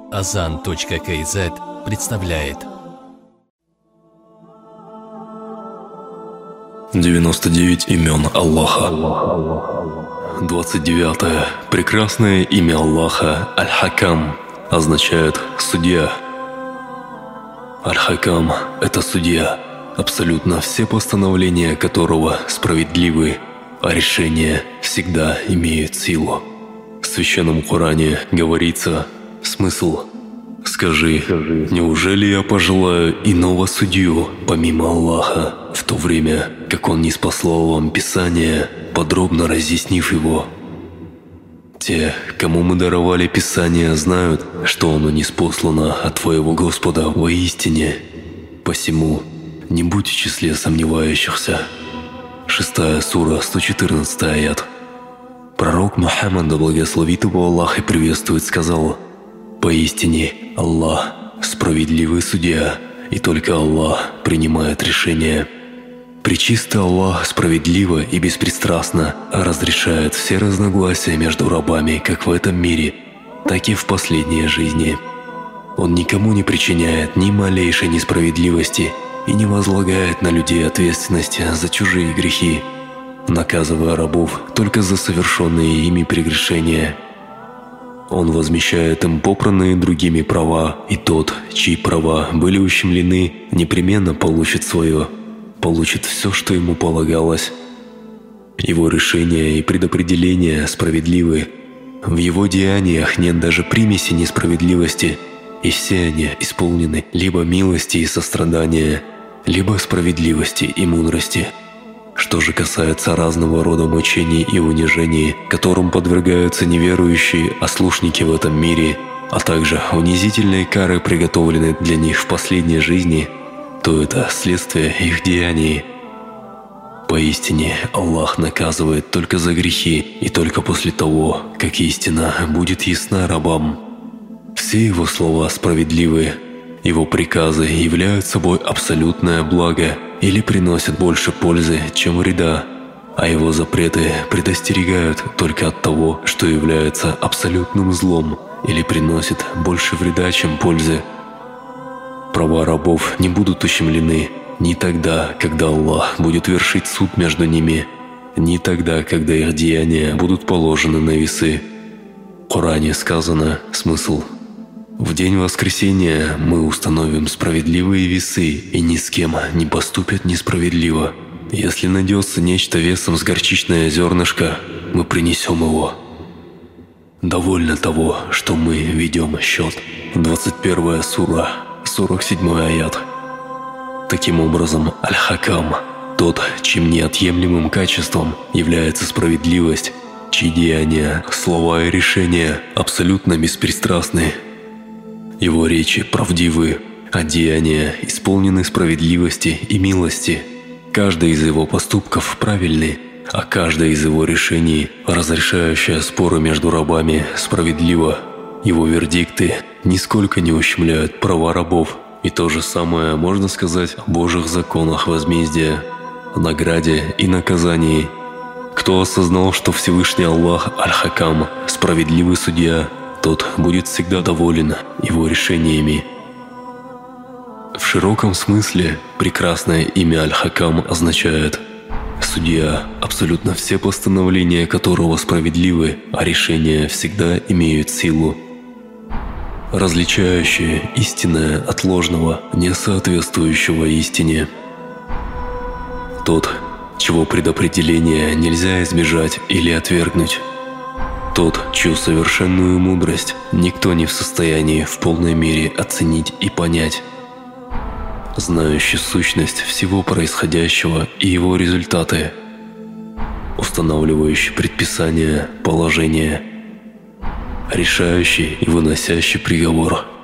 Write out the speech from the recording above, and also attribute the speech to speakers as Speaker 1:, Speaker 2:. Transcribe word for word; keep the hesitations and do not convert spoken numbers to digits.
Speaker 1: Азан точка кз представляет
Speaker 2: девяносто девять имен Аллаха. двадцать девятое. Прекрасное имя Аллаха Аль-Хакам означает «судья». Аль-Хакам – это судья, абсолютно все постановления которого справедливы, а решения всегда имеют силу. В Священном Коране говорится смысл: «Скажи, неужели я пожелаю иного судью, помимо Аллаха, в то время, как Он ниспослал вам Писание, подробно разъяснив его?» Те, кому мы даровали Писание, знают, что оно ниспослано от твоего Господа воистине. Посему не будь в числе сомневающихся. Шестая сура, сто четырнадцатый аят. Пророк Мухаммад, да благословит его Аллах и приветствует, сказал: «Поистине Аллах – справедливый судья, и только Аллах принимает решения. Пречистый Аллах справедливо и беспристрастно разрешает все разногласия между рабами как в этом мире, так и в последней жизни. Он никому не причиняет ни малейшей несправедливости и не возлагает на людей ответственности за чужие грехи, наказывая рабов только за совершенные ими прегрешения. Он возмещает им попранные другими права, и тот, чьи права были ущемлены, непременно получит свое, получит все, что ему полагалось. Его решения и предопределения справедливы. В его деяниях нет даже примеси несправедливости, и все они исполнены либо милости и сострадания, либо справедливости и мудрости. Что же касается разного рода мучений и унижений, которым подвергаются неверующие ослушники в этом мире, а также унизительные кары, приготовленные для них в последней жизни, то это следствие их деяний. Поистине Аллах наказывает только за грехи и только после того, как истина будет ясна рабам. Все Его слова справедливы, Его приказы являют собой абсолютное благо или приносят больше пользы, чем вреда, а Его запреты предостерегают только от того, что является абсолютным злом или приносит больше вреда, чем пользы. Права рабов не будут ущемлены ни тогда, когда Аллах будет вершить суд между ними, ни тогда, когда их деяния будут положены на весы. В Коране сказано смысл: «В день воскресения мы установим справедливые весы, и ни с кем не поступят несправедливо. Если найдется нечто весом с горчичное зернышко, мы принесем его». Довольно того, что мы ведем счет. двадцать первая сура, сорок седьмой аят. Таким образом, Аль-Хакам – тот, чьим неотъемлемым качеством является справедливость, чьи деяния, слова и решения абсолютно беспристрастны. Его речи правдивы, а деяния исполнены справедливости и милости. Каждый из его поступков правильный, а каждое из его решений, разрешающее споры между рабами, справедливо. Его вердикты нисколько не ущемляют права рабов. И то же самое можно сказать о Божьих законах возмездия, о награде и наказании. Кто осознал, что Всевышний Аллах Аль-Хакам – справедливый судья, тот будет всегда доволен его решениями. В широком смысле прекрасное имя Аль-Хакам означает «судья», абсолютно все постановления которого справедливы, а решения всегда имеют силу, различающее истинное от ложного, не соответствующего истине. Тот, чего предопределения нельзя избежать или отвергнуть. Тот, чью совершенную мудрость никто не в состоянии в полной мере оценить и понять. Знающий сущность всего происходящего и его результаты. Устанавливающий предписания, положения. Решающий и выносящий приговор.